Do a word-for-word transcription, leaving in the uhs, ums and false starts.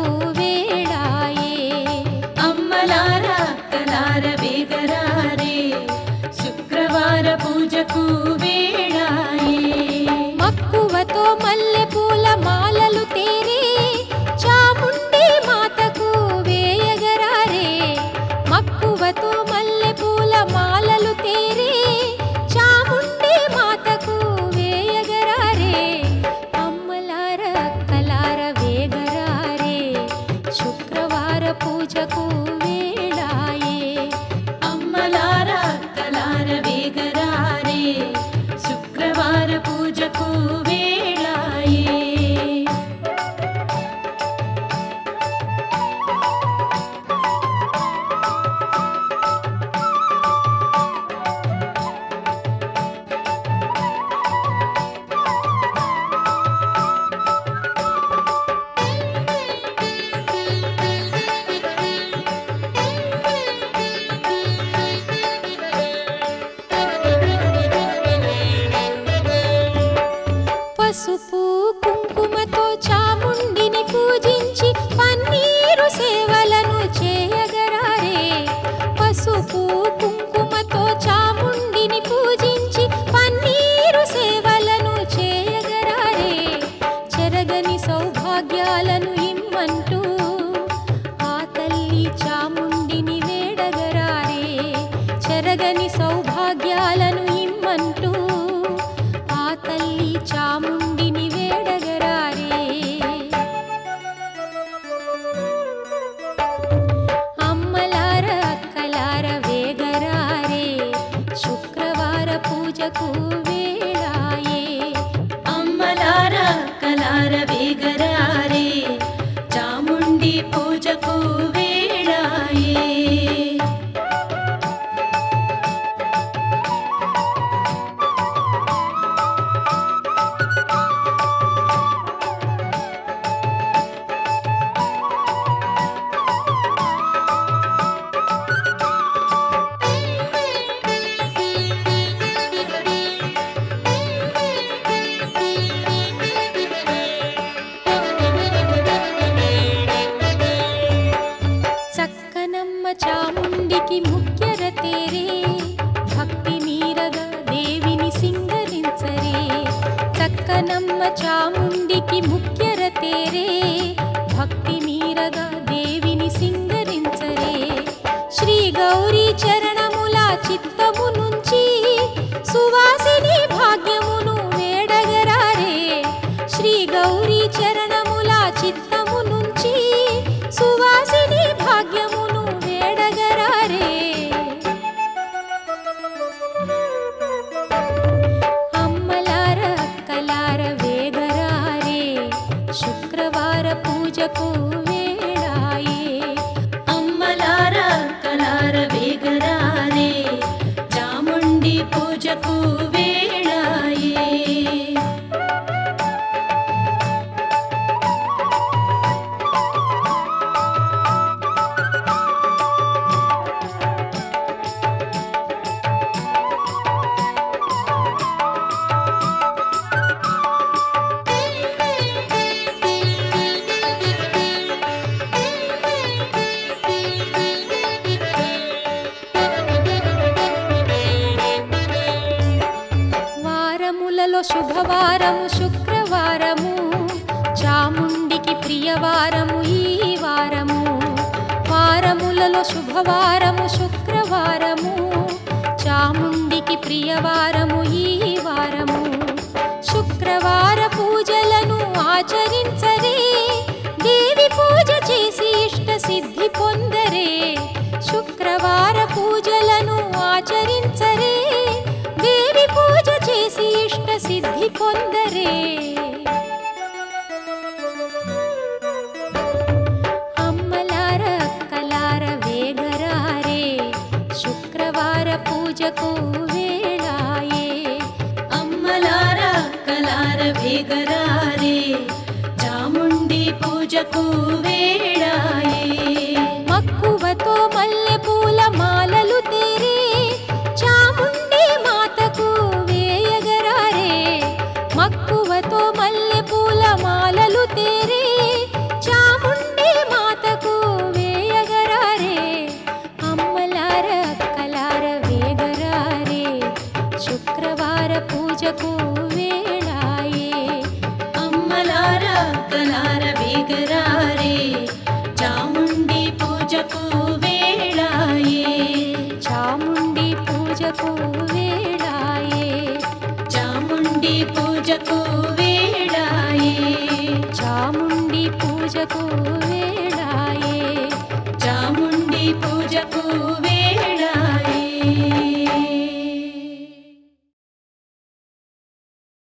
వేళాయే. అమ్మలారా అక్కలార వేగరారే శుక్రవార పూజకు వేళాయే. మక్కువతో మల్లె పూల మాలలు తేరే చాముండి మాతకు వేయగరారే. మక్కువతో మల్లె పూల మాలలు తేరే చాముండి మాతకు వేయగరారే. అమ్మలార అక్కలార వేగరారే శుక్రవార పూజకు వేళాయే. అమ్మలారా అక్కలార వేగరారే శుక్రవార పూజకు వేళాయే. పసుపు కుంకుమతో చాముండిని పూజించి పన్నీరు సేవలను చేయగరారే. పసుపు కుంకుమతో చాముండిని పూజించి పన్నీరు సేవలను చేయగరారే. చెరగని సౌభాగ్యాలను ఇమ్మంటూ ఆ తల్లి చాముండిని వేడగరారే. చెరగని సౌభాగ్యాలను ఇమ్మంటూ ఆ తల్లి చాముండిని వేడగరారే. అమ్మలార అక్కలార వేగరారే శుక్రవార పూజకు వేళాయే. అమ్మలారా అక్కలార వేగరారే చాముండి పూజకు వేళాయే. చక్కనమ్మ చాముండికి ముఖ్యర తేరే భక్తి మీరగా దేవిని సింగరించరే. చక్కనమ్మ చాముండికి ముఖ్యర తేరే భక్తి మీరగా దేవిని సింగరించరే. శ్రీ గౌరీ చరణముల చిత్తము నుంచి సువాసిని భాగ్యమును వేడగరారే. శ్రీ గౌరీ చరణముల చిత్తము నుంచి సువాసిని భాగ్యమును వేడగరారే. అమ్మలార అక్కలార వేగరారే శుక్రవార పూజకు వేళాయే. అమ్మలారా అక్కలార వేగరారే చాముండి పూజకు వేళాయే. వారములలో శుభవారము శుక్రవారము చాముండికి ప్రియవారము ఈ వారము. వారములలో శుభవారము శుక్రవారము చాముండికి ప్రియవారము ఈ వారము. శుక్రవార పూజలను ఆచరించరే దేవి పూజ చేసి ఇష్ట సిద్ధి పొందరే. శుక్రవార పూజలను ఆచరించరే దేవి పూజ చేసి ఇష్ట సిద్ధి పొందరే. అమ్మలార అక్కలార వేగరారే శుక్రవార పూజకు వేళాయే. అమ్మలారా అక్కలార వేగరారే చాముండి పూజకు వేళాయే. మక్కువతో మల్లె పూల మాలలు తేరే చాముండి మాతకు వేయగరారే. మక్కువతో మల్లె పూల మాలలు తేరే చాముండి పూజకు వేళాయే చాముండి పూజకు వేళాయే చాముండి పూజకు వేళాయే చాముండి పూజకు వేళాయే